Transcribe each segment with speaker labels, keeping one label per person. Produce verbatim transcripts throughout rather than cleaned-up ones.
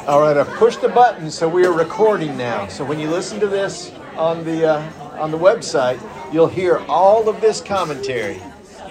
Speaker 1: All right, I've pushed the button, so we are recording now. So when you listen to this on the uh, on the website, you'll hear all of this commentary.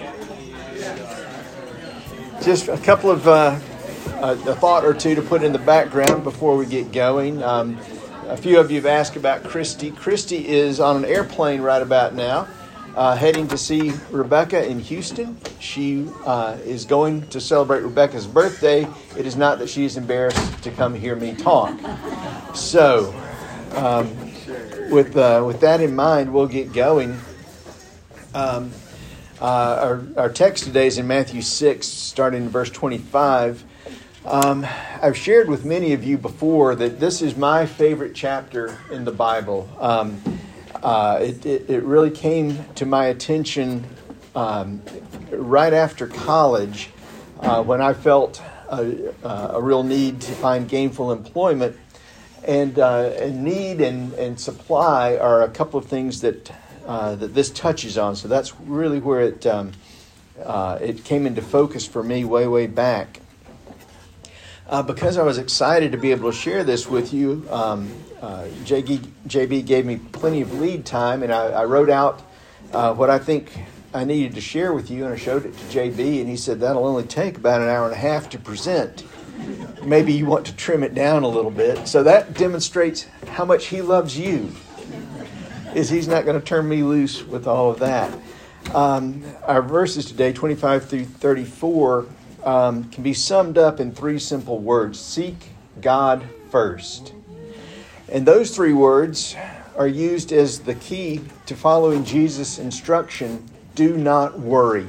Speaker 1: Just a couple of uh, a, a thought or two to put in the background before we get going. Um, a few of you have asked about Christy. Christy is on an airplane right about now, uh, heading to see Rebecca in Houston. She uh, is going to celebrate Rebecca's birthday. It is not that she is embarrassed to come hear me talk. So, um, with uh, with that in mind, we'll get going. Um, uh, our, our text today is in Matthew six, starting in verse twenty-five. Um, I've shared with many of you before that this is my favorite chapter in the Bible. Um, uh, it, it, it really came to my attention um, right after college uh, when I felt a, a real need to find gainful employment. And, uh, and need and, and supply are a couple of things that uh, that this touches on. So that's really where it um, uh, it came into focus for me way, way back. Uh, because I was excited to be able to share this with you, um, uh, J B gave me plenty of lead time, and I, I wrote out uh, what I think I needed to share with you, and I showed it to J B, and he said, that'll only take about an hour and a half to present. Maybe you want to trim it down a little bit. So that demonstrates how much he loves you, is he's not going to turn me loose with all of that. Um, our verses today, twenty-five through thirty-four, um, can be summed up in three simple words. Seek God first. And those three words are used as the key to following Jesus' instruction, do not worry.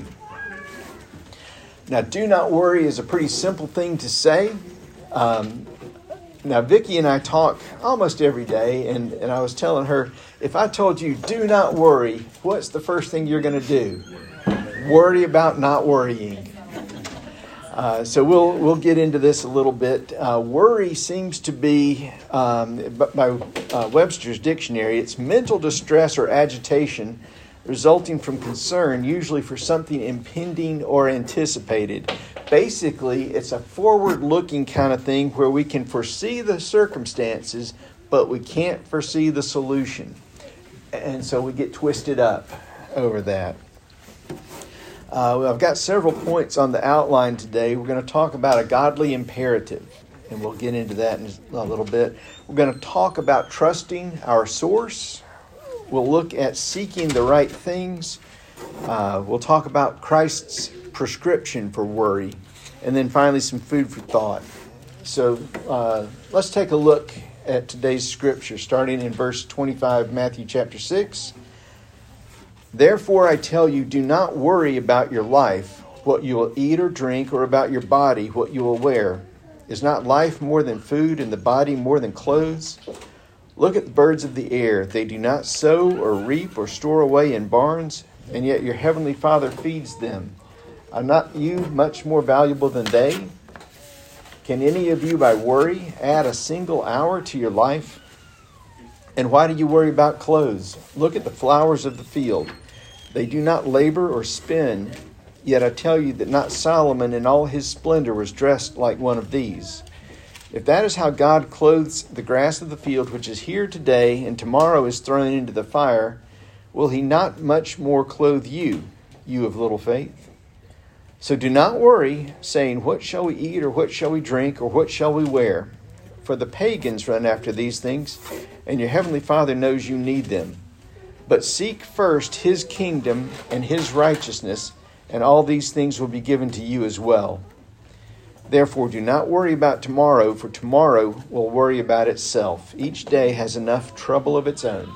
Speaker 1: Now, do not worry is a pretty simple thing to say. Um, now, Vicki and I talk almost every day, and, and I was telling her, if I told you, do not worry, what's the first thing you're going to do? Worry about not worrying. Uh, so we'll we'll get into this a little bit. Uh, worry seems to be, um, by uh, Webster's dictionary, it's mental distress or agitation resulting from concern, usually for something impending or anticipated. Basically, it's a forward-looking kind of thing where we can foresee the circumstances, but we can't foresee the solution. And so we get twisted up over that. Uh, I've got several points on the outline today. We're going to talk about a godly imperative, and we'll get into that in a little bit. We're going to talk about trusting our source. We'll look at seeking the right things. Uh, we'll talk about Christ's prescription for worry. And then finally, some food for thought. So uh, let's take a look at today's scripture, starting in verse twenty-five, Matthew chapter six. Therefore, I tell you, do not worry about your life, what you will eat or drink, or about your body, what you will wear. Is not life more than food, and the body more than clothes? Look at the birds of the air. They do not sow or reap or store away in barns, and yet your heavenly Father feeds them. Are not you much more valuable than they? Can any of you, by worry, add a single hour to your life? And why do you worry about clothes? Look at the flowers of the field. They do not labor or spin, yet I tell you that not Solomon in all his splendor was dressed like one of these. If that is how God clothes the grass of the field, which is here today and tomorrow is thrown into the fire, will he not much more clothe you, you of little faith? So do not worry, saying, what shall we eat, or what shall we drink, or what shall we wear? For the pagans run after these things, and your heavenly Father knows you need them. But seek first his kingdom and his righteousness, and all these things will be given to you as well. Therefore, do not worry about tomorrow, for tomorrow will worry about itself. Each day has enough trouble of its own.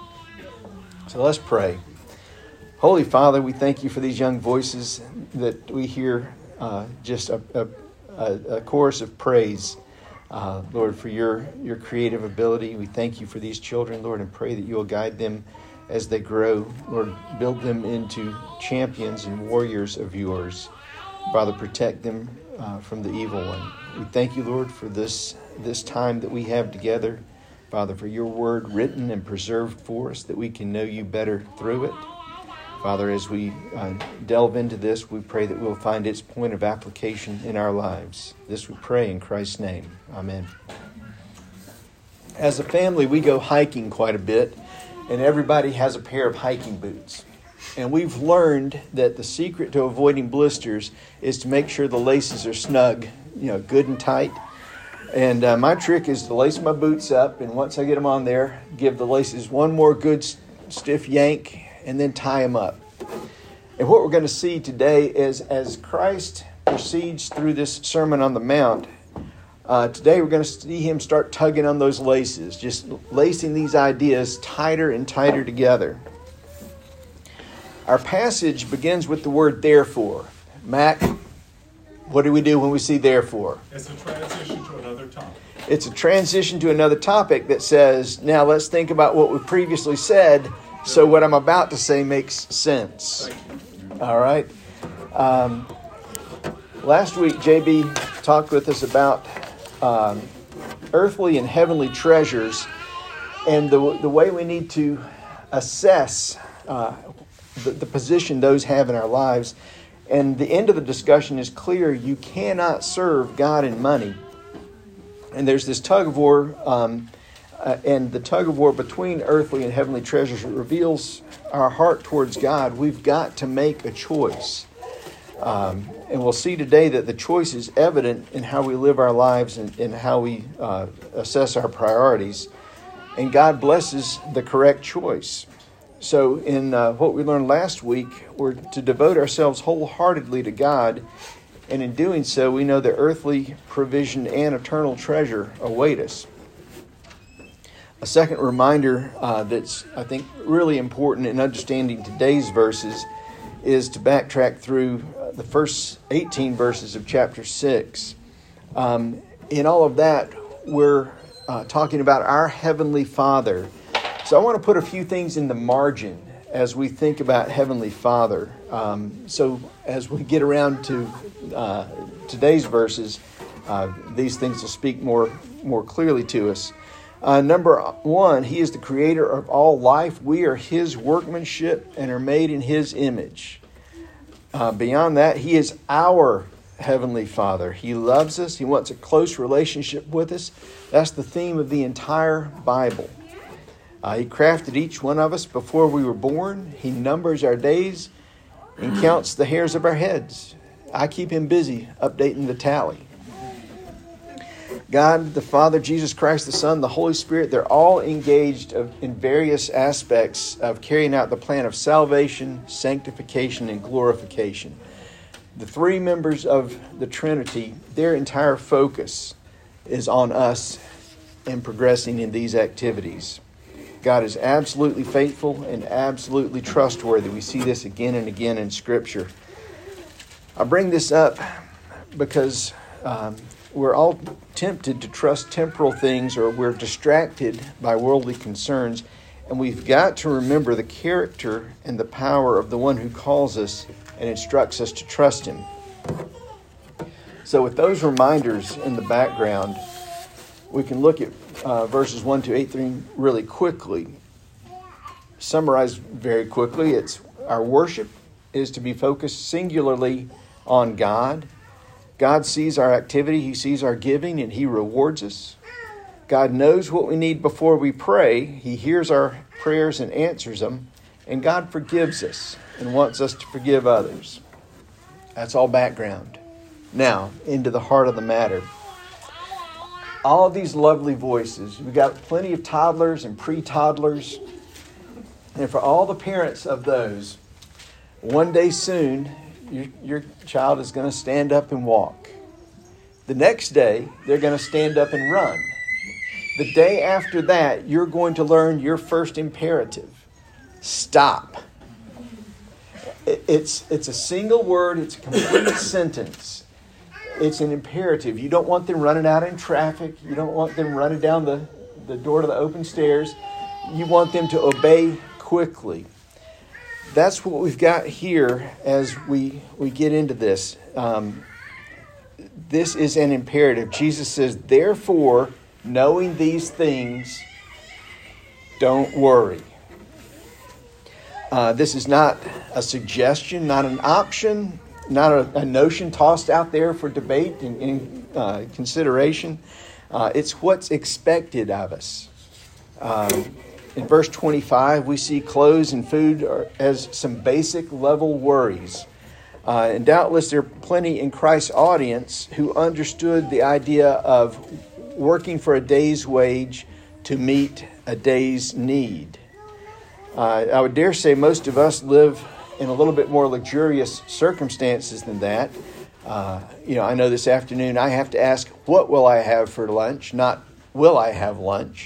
Speaker 1: So let's pray. Holy Father, we thank you for these young voices that we hear uh, just a, a, a chorus of praise. Uh, Lord, for your, your creative ability. We thank you for these children, Lord, and pray that you will guide them as they grow. Lord, build them into champions and warriors of yours. Father, protect them Uh, from the evil one. We thank you, Lord, for this this time that we have together. Father, for your word written and preserved for us, that we can know you better through it. Father, as we uh, delve into this, we pray that we'll find its point of application in our lives. This we pray in Christ's name. Amen. As a family, we go hiking quite a bit, and everybody has a pair of hiking boots. And we've learned that the secret to avoiding blisters is to make sure the laces are snug, you know, good and tight. And uh, my trick is to lace my boots up, and once I get them on there, give the laces one more good stiff yank, and then tie them up. And what we're going to see today is as Christ proceeds through this Sermon on the Mount, uh, today we're going to see him start tugging on those laces, just lacing these ideas tighter and tighter together. Our passage begins with the word therefore. Mac, what do we do when we see therefore?
Speaker 2: It's a transition to another topic.
Speaker 1: It's a transition to another topic that says, now let's think about what we previously said, so what I'm about to say makes sense. All right. Um, last week, J B talked with us about um, earthly and heavenly treasures and the the way we need to assess uh, the, the position those have in our lives. And the end of the discussion is clear. You cannot serve God and money. And there's this tug of war, um, uh, and the tug of war between earthly and heavenly treasures reveals our heart towards God. We've got to make a choice. Um, and we'll see today that the choice is evident in how we live our lives and, and how we uh, assess our priorities. And God blesses the correct choice. So in uh, what we learned last week, we're to devote ourselves wholeheartedly to God. And in doing so, we know that earthly provision and eternal treasure await us. A second reminder uh, that's, I think, really important in understanding today's verses is to backtrack through the first eighteen verses of chapter six. Um, in all of that, we're uh, talking about our Heavenly Father. So I want to put a few things in the margin as we think about Heavenly Father. Um, so as we get around to uh, today's verses, uh, these things will speak more, more clearly to us. Uh, number one, He is the creator of all life. We are His workmanship and are made in His image. Uh, beyond that, He is our Heavenly Father. He loves us. He wants a close relationship with us. That's the theme of the entire Bible. Uh, he crafted each one of us before we were born. He numbers our days and counts the hairs of our heads. I keep Him busy updating the tally. God, the Father, Jesus Christ, the Son, the Holy Spirit, they're all engaged in various aspects of carrying out the plan of salvation, sanctification, and glorification. The three members of the Trinity, their entire focus is on us and progressing in these activities. God is absolutely faithful and absolutely trustworthy. We see this again and again in Scripture. I bring this up because um, we're all tempted to trust temporal things, or we're distracted by worldly concerns, and we've got to remember the character and the power of the one who calls us and instructs us to trust Him. So with those reminders in the background, we can look at uh, verses one to eight really quickly. Summarized very quickly, it's our worship is to be focused singularly on God. God sees our activity, He sees our giving, and He rewards us. God knows what we need before we pray. He hears our prayers and answers them. And God forgives us and wants us to forgive others. That's all background. Now, into the heart of the matter. All of these lovely voices. We've got plenty of toddlers and pre-toddlers. And for all the parents of those, one day soon, your, your child is going to stand up and walk. The next day, they're going to stand up and run. The day after that, you're going to learn your first imperative. Stop. It, it's, it's a single word. It's a complete sentence. It's an imperative. You don't want them running out in traffic. You don't want them running down the, the door to the open stairs. You want them to obey quickly. That's what we've got here as we, we get into this. Um, this is an imperative. Jesus says, therefore, knowing these things, don't worry. Uh, this is not a suggestion, not an option, not a, a notion tossed out there for debate and, and uh, consideration. Uh, it's what's expected of us. Um, in verse twenty-five, we see clothes and food are, as some basic level worries. Uh, and doubtless there are plenty in Christ's audience who understood the idea of working for a day's wage to meet a day's need. Uh, I would dare say most of us live in a little bit more luxurious circumstances than that. Uh, you know, I know this afternoon I have to ask, what will I have for lunch? Not, will I have lunch?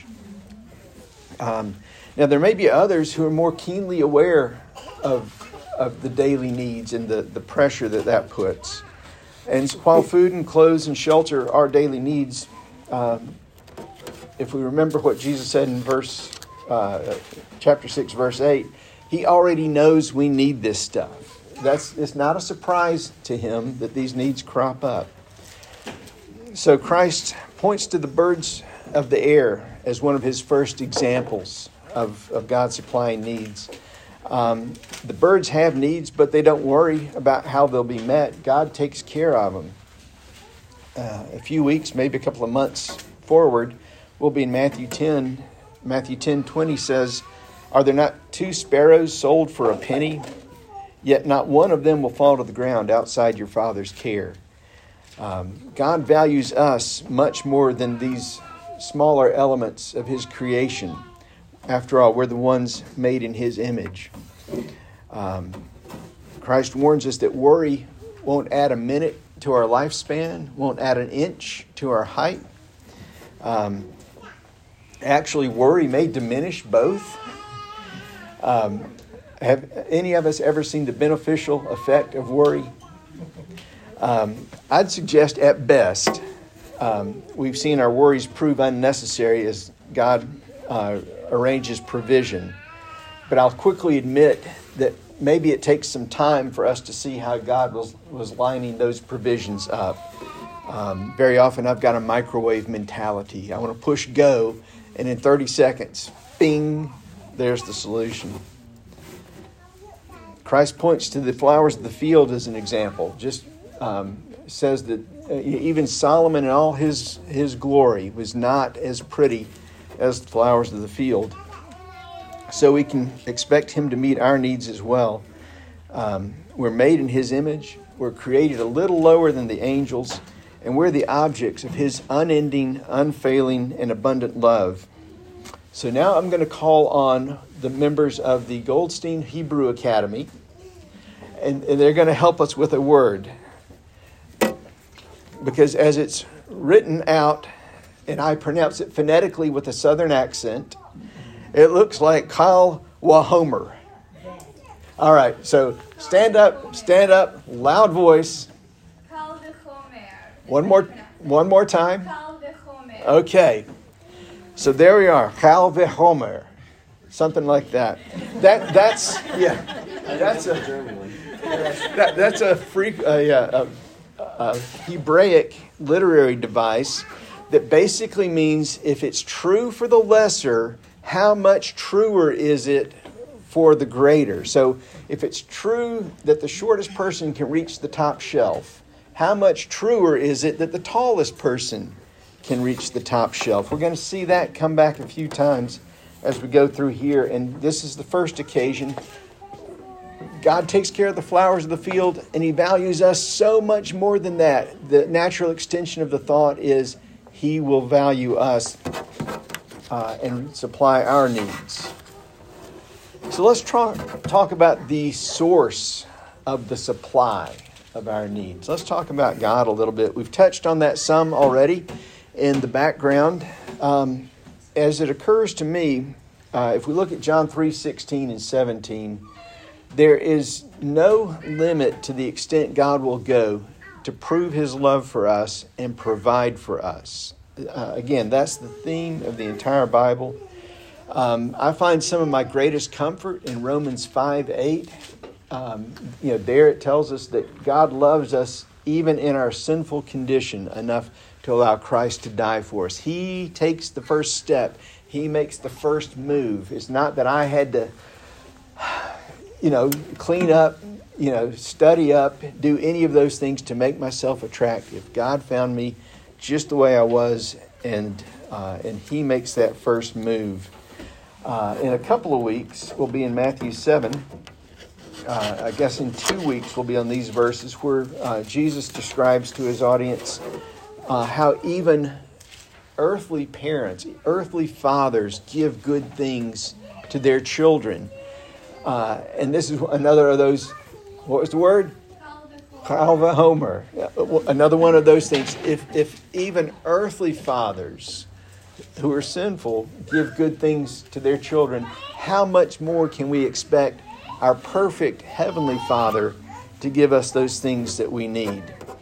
Speaker 1: Um, now, there may be others who are more keenly aware of of the daily needs and the, the pressure that that puts. And while food and clothes and shelter are daily needs, um, if we remember what Jesus said in verse uh, chapter six, verse eight, he already knows we need this stuff. That's it's not a surprise to him that these needs crop up. So Christ points to the birds of the air as one of his first examples of, of God supplying needs. Um, the birds have needs, but they don't worry about how they'll be met. God takes care of them. Uh, a few weeks, maybe a couple of months forward, we'll be in Matthew ten. Matthew ten twenty says, "Are there not two sparrows sold for a penny? Yet not one of them will fall to the ground outside your Father's care." Um, God values us much more than these smaller elements of his creation. After all, we're the ones made in his image. Um, Christ warns us that worry won't add a minute to our lifespan, won't add an inch to our height. Um, actually, worry may diminish both. Um, have any of us ever seen the beneficial effect of worry? Um, I'd suggest at best, um, we've seen our worries prove unnecessary as God uh, arranges provision. But I'll quickly admit that maybe it takes some time for us to see how God was, was lining those provisions up. Um, very often I've got a microwave mentality. I want to push go, and in thirty seconds, bing, there's the solution. Christ points to the flowers of the field as an example. Just um, says that uh, even Solomon in all his, his glory was not as pretty as the flowers of the field. So we can expect him to meet our needs as well. Um, we're made in his image. We're created a little lower than the angels. And we're the objects of his unending, unfailing, and abundant love. So now I'm going to call on the members of the Goldstein Hebrew Academy. And, and they're going to help us with a word. Because as it's written out, and I pronounce it phonetically with a southern accent, it looks like Kyle Wahomer. All right, so stand up, stand up, loud voice. One more, one more time. Okay, so there we are, Kyle Wahomer, something like that. That that's yeah, that's a that, that's a freak a, a, a Hebraic literary device that basically means if it's true for the lesser, how much truer is it for the greater? So if it's true that the shortest person can reach the top shelf, how much truer is it that the tallest person can reach the top shelf? We're going to see that come back a few times as we go through here. And this is the first occasion. God takes care of the flowers of the field, and he values us so much more than that. The natural extension of the thought is he will value us uh, and supply our needs. So let's try, talk about the source of the supply of our needs. Let's talk about God a little bit. We've touched on that some already in the background. Um, as it occurs to me, uh, if we look at John three sixteen and seventeen, there is no limit to the extent God will go to prove his love for us and provide for us. Uh, again, that's the theme of the entire Bible. Um, I find some of my greatest comfort in Romans five eight. Um, you know, there it tells us that God loves us even in our sinful condition enough to allow Christ to die for us. He takes the first step. He makes the first move. It's not that I had to, you know, clean up, you know, study up, do any of those things to make myself attractive. God found me just the way I was and uh, and He makes that first move. Uh, in a couple of weeks, we'll be in Matthew seven. Uh, I guess in two weeks, we'll be on these verses where uh, Jesus describes to His audience uh, how even earthly parents, earthly fathers give good things to their children. Uh, and this is another of those, what was the word? Calva Homer. Another one of those things. If, if even earthly fathers who are sinful give good things to their children, how much more can we expect our perfect Heavenly Father to give us those things that we need?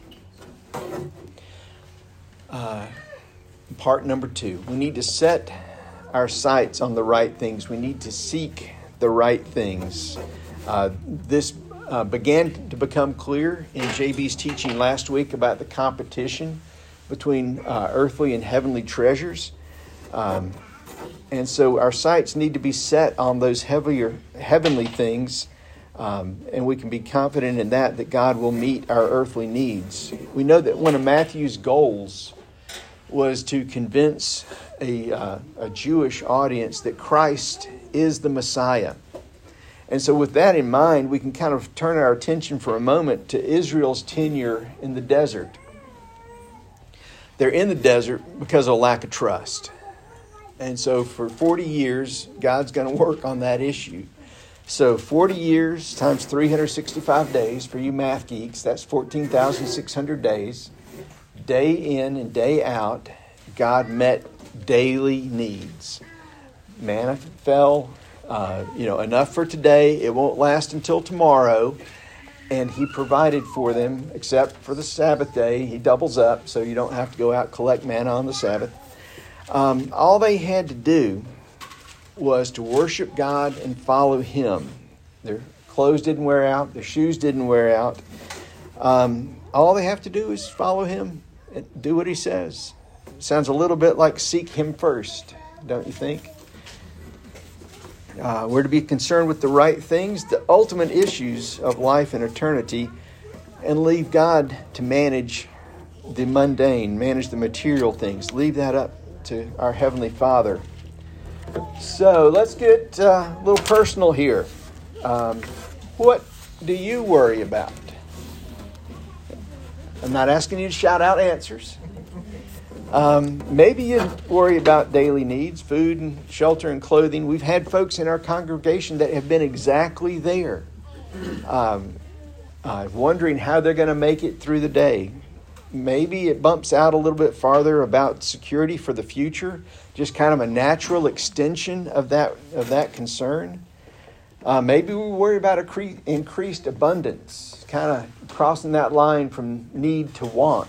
Speaker 1: Uh, Part number two, we need to set our sights on the right things. We need to seek the right things. Uh, this uh, began to become clear in J B's teaching last week about the competition between uh, earthly and heavenly treasures. Um, and so our sights need to be set on those heavier, heavenly things, um, and we can be confident in that, that God will meet our earthly needs. We know that one of Matthew's goals was to convince a, uh, a Jewish audience that Christ is the Messiah. And so with that in mind, we can kind of turn our attention for a moment to Israel's tenure in the desert. They're in the desert because of a lack of trust. And so for forty years, God's going to work on that issue. So forty years times three hundred sixty-five days, for you math geeks, that's fourteen thousand six hundred days. Day in and day out, God met daily needs. Manna fell, uh, you know, enough for today. It won't last until tomorrow. And He provided for them, except for the Sabbath day. He doubles up, so you don't have to go out and collect manna on the Sabbath. Um, all they had to do was to worship God and follow Him. Their clothes didn't wear out. Their shoes didn't wear out. Um, all they have to do is follow Him. Do what He says. Sounds a little bit like seek Him first, don't you think? Uh, we're to be concerned with the right things, the ultimate issues of life and eternity, and leave God to manage the mundane, manage the material things. Leave that up to our Heavenly Father. So let's get uh, a little personal here. Um, what do you worry about? I'm not asking you to shout out answers. Um, maybe you worry about daily needs, food and shelter and clothing. We've had folks in our congregation that have been exactly there, um, uh, wondering how they're going to make it through the day. Maybe it bumps out a little bit farther about security for the future, just kind of a natural extension of that of that concern. Uh, maybe we worry about a cre- increased abundance, kind of crossing that line from need to want.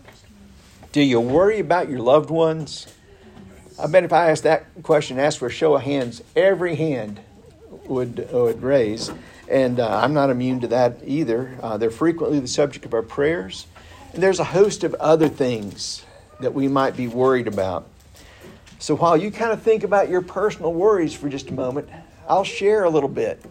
Speaker 1: Do you worry about your loved ones? I bet if I asked that question, asked for a show of hands, every hand would, would raise. And uh, I'm not immune to that either. Uh, they're frequently the subject of our prayers. And there's a host of other things that we might be worried about. So while you kind of think about your personal worries for just a moment, I'll share a little bit.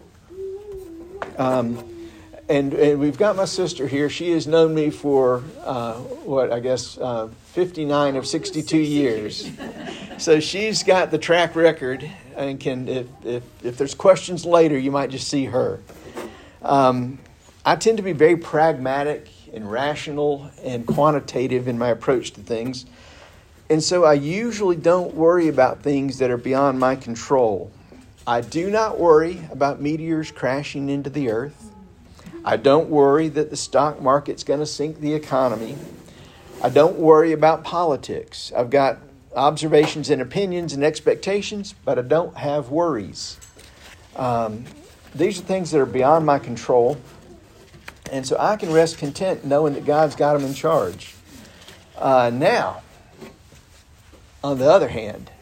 Speaker 1: Um, and, and we've got my sister here. She has known me for, uh, what, I guess, uh, fifty-nine of sixty-two years. So she's got the track record and can, if, if, if there's questions later, you might just see her. Um, I tend to be very pragmatic and rational and quantitative in my approach to things. And so I usually don't worry about things that are beyond my control. I do not worry about meteors crashing into the earth. I don't worry that the stock market's going to sink the economy. I don't worry about politics. I've got observations and opinions and expectations, but I don't have worries. Um, these are things that are beyond my control. And so I can rest content knowing that God's got them in charge. Uh, now, on the other hand,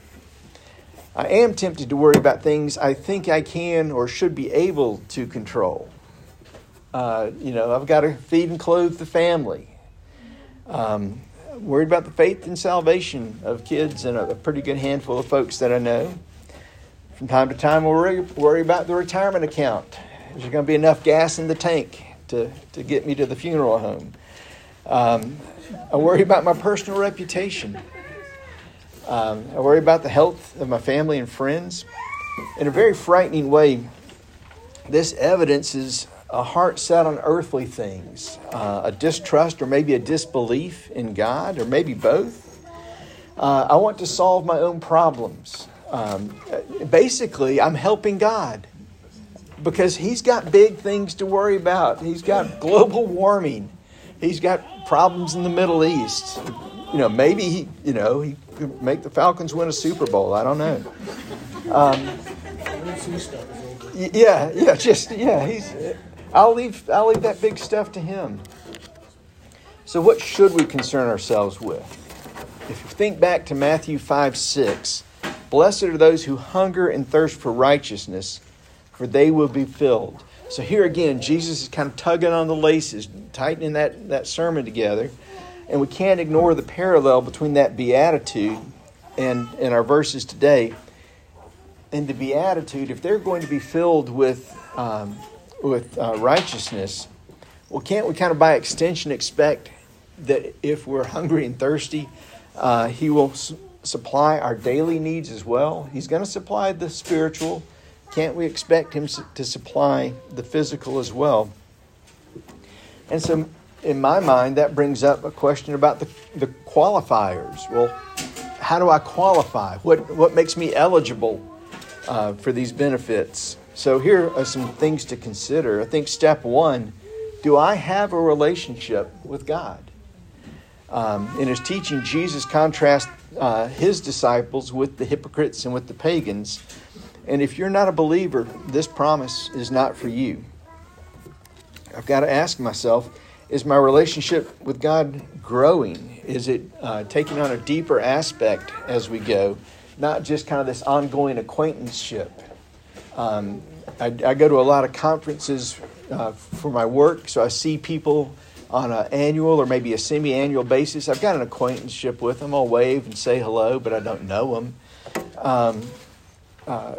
Speaker 1: I am tempted to worry about things I think I can or should be able to control. Uh, you know, I've got to feed and clothe the family. Um, worried about the faith and salvation of kids and a, a pretty good handful of folks that I know. From time to time, we'll worry, worry about the retirement account. Is there going to be enough gas in the tank to, to get me to the funeral home? Um, I worry about my personal reputation. Um, I worry about the health of my family and friends. In a very frightening way, this evidences a heart set on earthly things, uh, a distrust or maybe a disbelief in God, or maybe both. Uh, I want to solve my own problems. Um, basically, I'm helping God because He's got big things to worry about. He's got global warming. He's got problems in the Middle East. You know, maybe he, you know, he could make the Falcons win a Super Bowl. I don't know. Um, yeah, yeah, just yeah. He's. I'll leave. I'll leave that big stuff to Him. So, what should we concern ourselves with? If you think back to Matthew five six, blessed are those who hunger and thirst for righteousness, for they will be filled. So here again, Jesus is kind of tugging on the laces, tightening that, that sermon together. And we can't ignore the parallel between that beatitude and, and our verses today. And the beatitude, if they're going to be filled with um, with uh, righteousness, well, can't we kind of by extension expect that if we're hungry and thirsty, uh, He will su- supply our daily needs as well? He's going to supply the spiritual. Can't we expect Him to supply the physical as well? And so, in my mind, that brings up a question about the, the qualifiers. Well, how do I qualify? What what makes me eligible uh, for these benefits? So here are some things to consider. I think step one, do I have a relationship with God? Um, in His teaching, Jesus contrasts uh, His disciples with the hypocrites and with the pagans. And if you're not a believer, this promise is not for you. I've got to ask myself, is my relationship with God growing? Is it uh, taking on a deeper aspect as we go? Not just kind of this ongoing acquaintanceship. Um, I, I go to a lot of conferences uh, for my work, so I see people on an annual or maybe a semi-annual basis. I've got an acquaintanceship with them. I'll wave and say hello, but I don't know them. Um, uh,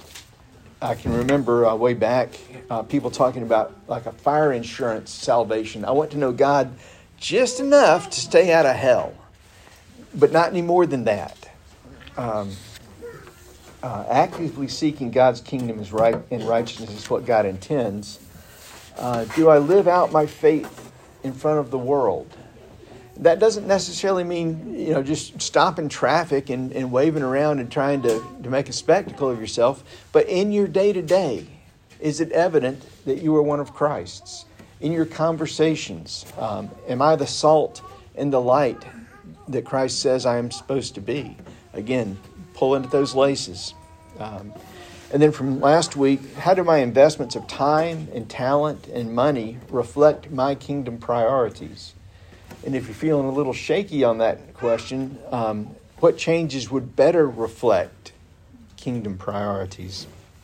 Speaker 1: I can remember uh, way back uh, people talking about like a fire insurance salvation. I want to know God just enough to stay out of hell, but not any more than that. Um, uh, actively seeking God's kingdom is right and righteousness is what God intends. Uh, do I live out my faith in front of the world? That doesn't necessarily mean, you know, just stopping traffic and, and waving around and trying to, to make a spectacle of yourself. But in your day-to-day, is it evident that you are one of Christ's? In your conversations, um, am I the salt and the light that Christ says I am supposed to be? Again, pull into those laces. Um, and then from last week, how do my investments of time and talent and money reflect my kingdom priorities? And if you're feeling a little shaky on that question, um, what changes would better reflect kingdom priorities?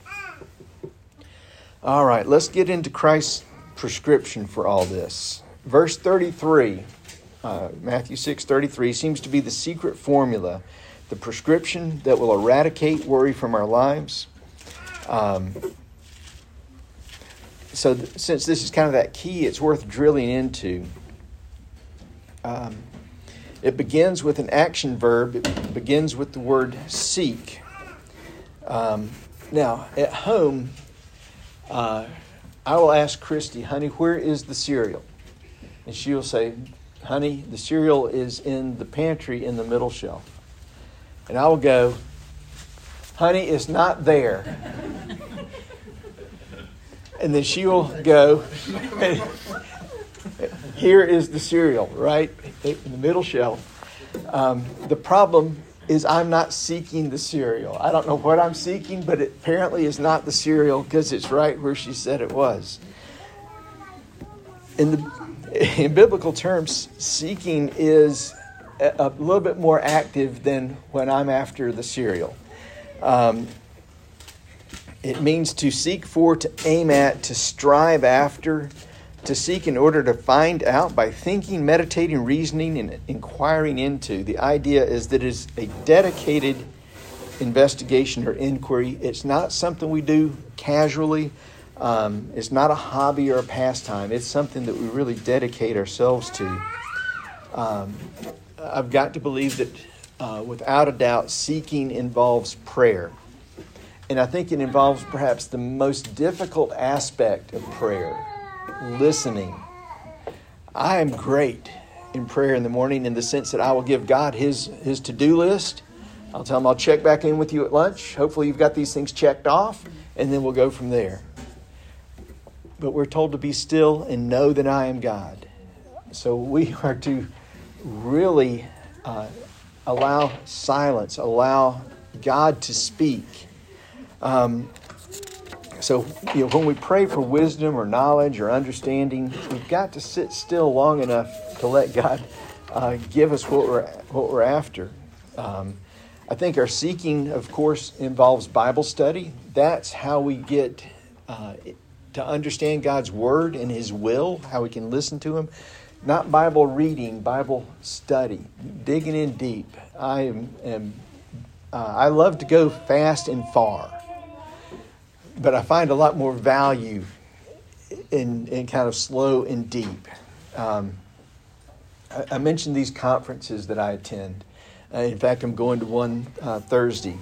Speaker 1: All right, let's get into Christ's prescription for all this. Verse thirty-three, uh, Matthew six thirty-three, seems to be the secret formula, the prescription that will eradicate worry from our lives. Um, so th- since this is kind of that key, it's worth drilling into. Um, it begins with an action verb. It begins with the word seek. Um, now, at home, uh, I will ask Christy, honey, where is the cereal? And she will say, honey, the cereal is in the pantry in the middle shelf. And I will go, honey, it's not there. And then she will go, here is the cereal, right? In the middle shelf. Um, the problem is I'm not seeking the cereal. I don't know what I'm seeking, but it apparently is not the cereal because it's right where she said it was. In the in biblical terms, seeking is a, a little bit more active than when I'm after the cereal. Um, it means to seek for, to aim at, to strive after, to seek in order to find out by thinking, meditating, reasoning, and inquiring into. The idea is that it is a dedicated investigation or inquiry. It's not something we do casually. Um, it's not a hobby or a pastime. It's something that we really dedicate ourselves to. Um, I've got to believe that uh, without a doubt, seeking involves prayer. And I think it involves perhaps the most difficult aspect of prayer, listening. I am great in prayer in the morning in the sense that I will give God his, his to-do list. I'll tell him I'll check back in with you at lunch. Hopefully you've got these things checked off, and then we'll go from there. But we're told to be still and know that I am God. So we are to really uh, allow silence, allow God to speak. Um, so you know, when we pray for wisdom or knowledge or understanding, we've got to sit still long enough to let God uh, give us what we're what we're after. Um, I think our seeking, of course, involves Bible study. That's how we get uh, to understand God's Word and His will, how we can listen to Him. Not Bible reading, Bible study, digging in deep. I am, am uh, I love to go fast and far, but I find a lot more value in, in kind of slow and deep. Um, I, I mentioned these conferences that I attend. Uh, in fact, I'm going to one uh, Thursday.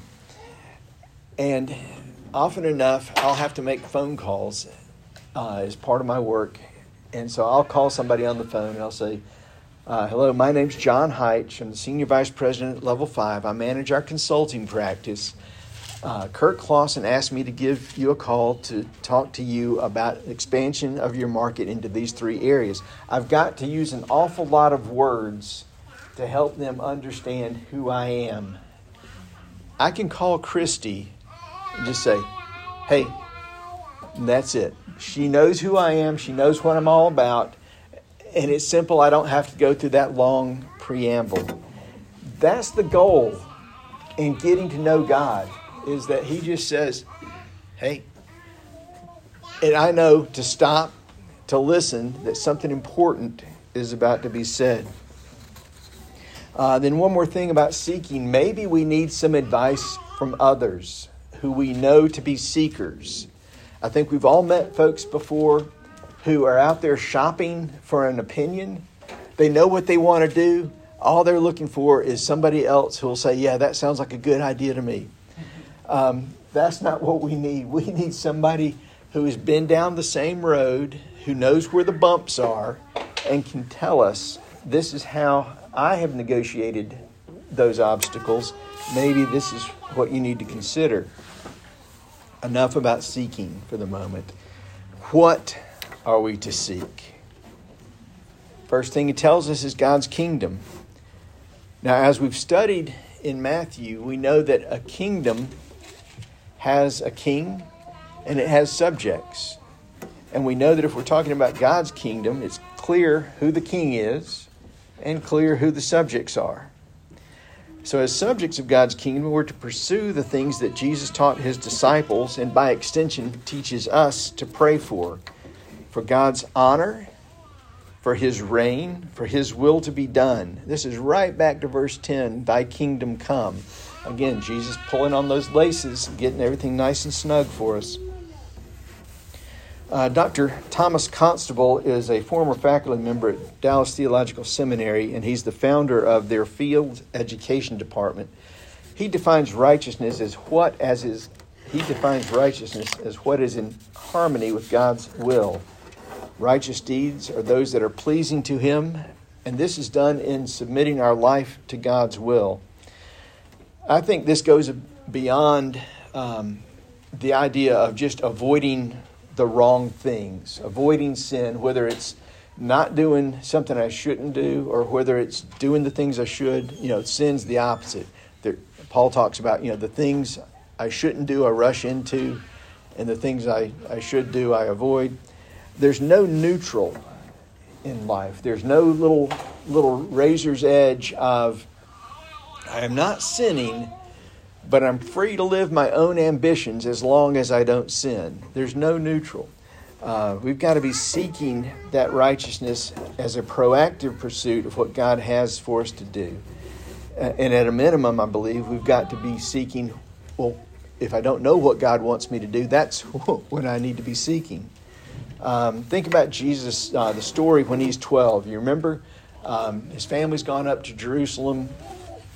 Speaker 1: And often enough, I'll have to make phone calls uh, as part of my work. And so I'll call somebody on the phone and I'll say, uh, hello, my name's John Heitch. I'm the Senior Vice President at Level five. I manage our consulting practice. Uh, Kirk Clausen asked me to give you a call to talk to you about expansion of your market into these three areas. I've got to use an awful lot of words to help them understand who I am. I can call Christy and just say, hey, and that's it. She knows who I am. She knows what I'm all about. And it's simple. I don't have to go through that long preamble. That's the goal in getting to know God, is that He just says, hey, and I know to stop, to listen, that something important is about to be said. Uh, then one more thing about seeking. Maybe we need some advice from others who we know to be seekers. I think we've all met folks before who are out there shopping for an opinion. They know what they want to do. All they're looking for is somebody else who will say, yeah, that sounds like a good idea to me. Um, that's not what we need. We need somebody who has been down the same road, who knows where the bumps are, and can tell us, this is how I have negotiated those obstacles. Maybe this is what you need to consider. Enough about seeking for the moment. What are we to seek? First thing it tells us is God's kingdom. Now, as we've studied in Matthew, we know that a kingdom has a king and it has subjects. And we know that if we're talking about God's kingdom, it's clear who the king is and clear who the subjects are. So as subjects of God's kingdom, we're to pursue the things that Jesus taught His disciples and by extension teaches us to pray for. For God's honor, for His reign, for His will to be done. This is right back to verse ten, thy kingdom come. Again, Jesus pulling on those laces, getting everything nice and snug for us. Uh, Doctor Thomas Constable is a former faculty member at Dallas Theological Seminary, and he's the founder of their field education department. He defines righteousness as what as is he defines righteousness as what is in harmony with God's will. Righteous deeds are those that are pleasing to Him, and this is done in submitting our life to God's will. I think this goes beyond um, the idea of just avoiding the wrong things, avoiding sin, whether it's not doing something I shouldn't do or whether it's doing the things I should. You know, sin's the opposite. There, Paul talks about, you know, the things I shouldn't do I rush into, and the things I, I should do I avoid. There's no neutral in life. There's no little little razor's edge of I am not sinning, but I'm free to live my own ambitions as long as I don't sin. There's no neutral. Uh, we've got to be seeking that righteousness as a proactive pursuit of what God has for us to do. Uh, and at a minimum, I believe, we've got to be seeking, well, if I don't know what God wants me to do, that's what I need to be seeking. Um, think about Jesus, uh, the story when He's twelve. You remember? Um, his family's gone up to Jerusalem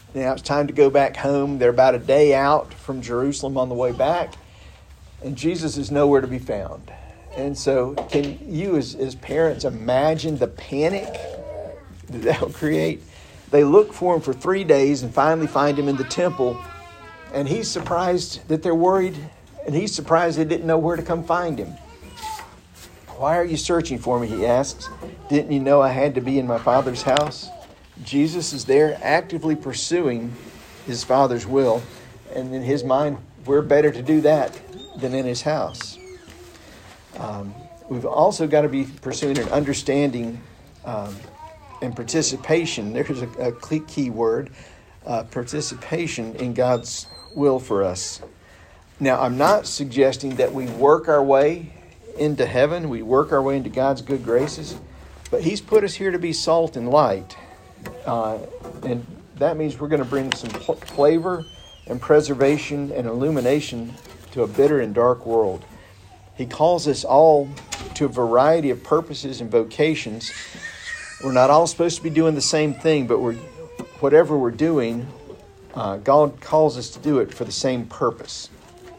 Speaker 1: Now it's time to go back home. They're about a day out from Jerusalem on the way back, and Jesus is nowhere to be found. And so can you as, as parents imagine the panic that that will create? They look for him for three days and finally find him in the temple, and he's surprised that they're worried, and he's surprised they didn't know where to come find him. "Why are you searching for me?" he asks. "Didn't you know I had to be in my Father's house?" Jesus is there actively pursuing his Father's will. And in his mind, we're better to do that than in his house. Um, we've also got to be pursuing an understanding um, and participation. There's a, a key word, uh, participation in God's will for us. Now, I'm not suggesting that we work our way into heaven, we work our way into God's good graces, but he's put us here to be salt and light. Uh, and that means we're going to bring some pl- flavor and preservation and illumination to a bitter and dark world. He calls us all to a variety of purposes and vocations. We're not all supposed to be doing the same thing, but we're whatever we're doing, uh, God calls us to do it for the same purpose.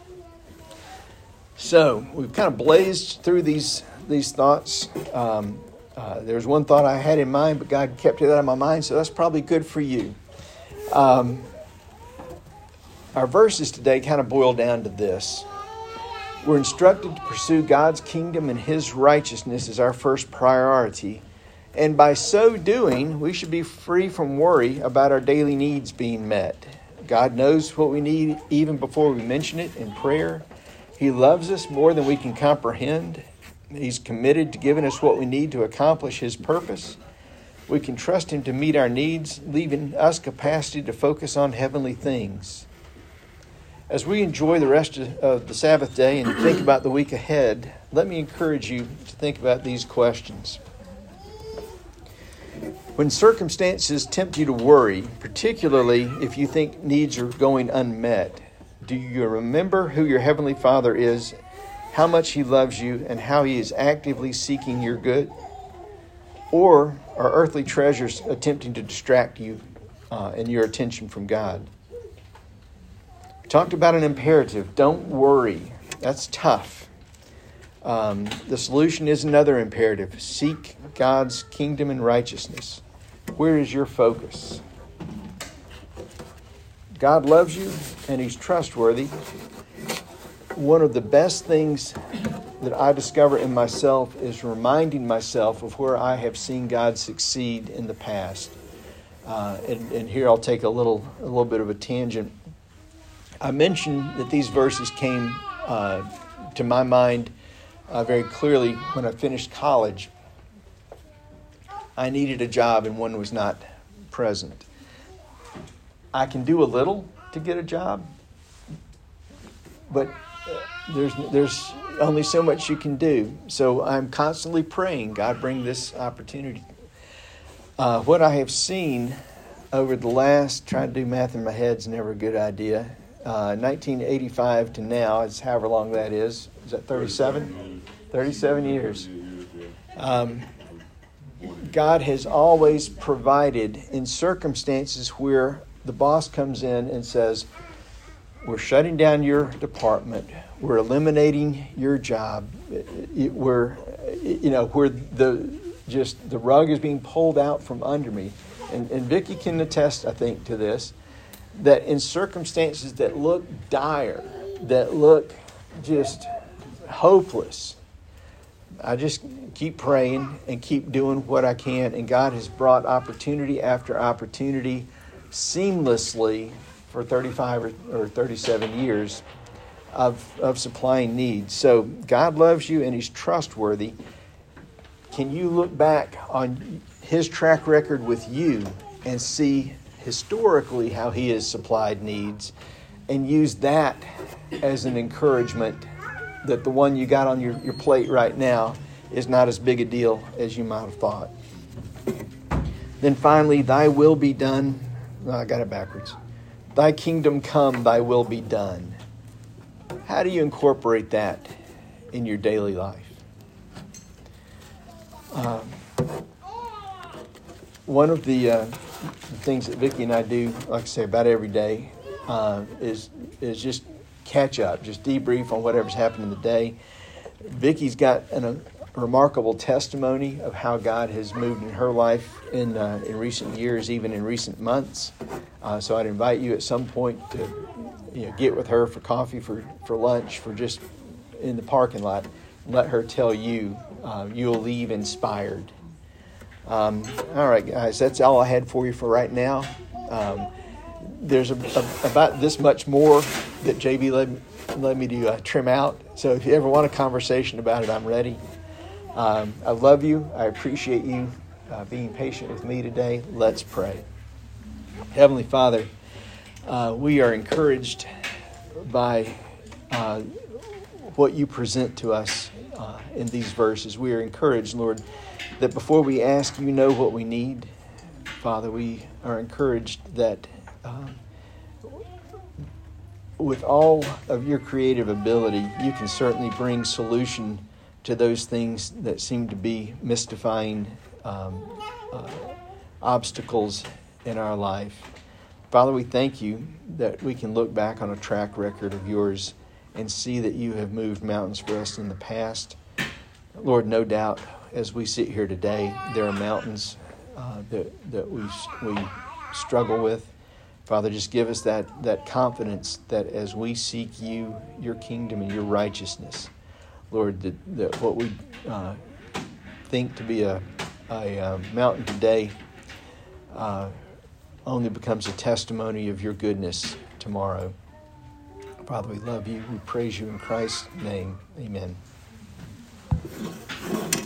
Speaker 1: So we've kind of blazed through these these thoughts. Um, uh, there's one thought I had in mind, but God kept it out of my mind, so that's probably good for you. Um, our verses today kind of boil down to this. We're instructed to pursue God's kingdom and his righteousness as our first priority. And by so doing, we should be free from worry about our daily needs being met. God knows what we need even before we mention it in prayer. He loves us more than we can comprehend. He's committed to giving us what we need to accomplish his purpose. We can trust him to meet our needs, leaving us capacity to focus on heavenly things. As we enjoy the rest of the Sabbath day and think about the week ahead, let me encourage you to think about these questions. When circumstances tempt you to worry, particularly if you think needs are going unmet, do you remember who your Heavenly Father is, how much he loves you, and how he is actively seeking your good? Or are earthly treasures attempting to distract you uh, and your attention from God? We talked about an imperative. Don't worry. That's tough. Um, the solution is another imperative. Seek God's kingdom and righteousness. Where is your focus? God loves you and he's trustworthy. One of the best things that I discover in myself is reminding myself of where I have seen God succeed in the past. Uh, and, and here I'll take a little, a little bit of a tangent. I mentioned that these verses came uh, to my mind uh, very clearly when I finished college. I needed a job and one was not present. I can do a little to get a job, but there's there's only so much you can do. So I'm constantly praying, God, bring this opportunity. Uh, what I have seen over the last, trying to do math in my head is never a good idea. Uh, nineteen eighty-five to now, is however long that is. Is that thirty-seven? thirty-seven years. Um, God has always provided in circumstances where the boss comes in and says, we're shutting down your department. We're eliminating your job. We're, you know, where the just the rug is being pulled out from under me. And, and Vicki can attest, I think, to this, that in circumstances that look dire, that look just hopeless, I just keep praying and keep doing what I can. And God has brought opportunity after opportunity seamlessly for thirty-five or, or thirty-seven years of, of supplying needs. So God loves you and he's trustworthy. Can you look back on his track record with you and see historically how he has supplied needs and use that as an encouragement that the one you got on your, your plate right now is not as big a deal as you might have thought? Then finally, thy will be done. No, I got it backwards. Thy kingdom come, thy will be done. How do you incorporate that in your daily life? Um, one of the, uh, the things that Vicki and I do, like I say, about every day, uh, is is just catch up, just debrief on whatever's happened in the day. Vicki's got an, a remarkable testimony of how God has moved in her life in uh, in recent years, even in recent months. Uh, so I'd invite you at some point to you know get with her for coffee, for, for lunch, for just in the parking lot. Let her tell you, uh, you'll leave inspired. Um, all right, guys, that's all I had for you for right now. Um, there's a, a, about this much more that J B let, let me to uh, trim out. So if you ever want a conversation about it, I'm ready. Um, I love you. I appreciate you uh, being patient with me today. Let's pray. Heavenly Father, uh, we are encouraged by uh, what you present to us uh, in these verses. We are encouraged, Lord, that before we ask, you know what we need. Father, we are encouraged that um, with all of your creative ability, you can certainly bring solution to those things that seem to be mystifying um, uh, obstacles in our life. Father, we thank you that we can look back on a track record of yours and see that you have moved mountains for us in the past. Lord, no doubt, as we sit here today, there are mountains uh, that that we we struggle with. Father, just give us that that confidence that as we seek you, your kingdom and your righteousness, Lord, that, that what we uh, think to be a, a, a mountain today uh, only becomes a testimony of your goodness tomorrow. Father, we love you. We praise you in Christ's name. Amen.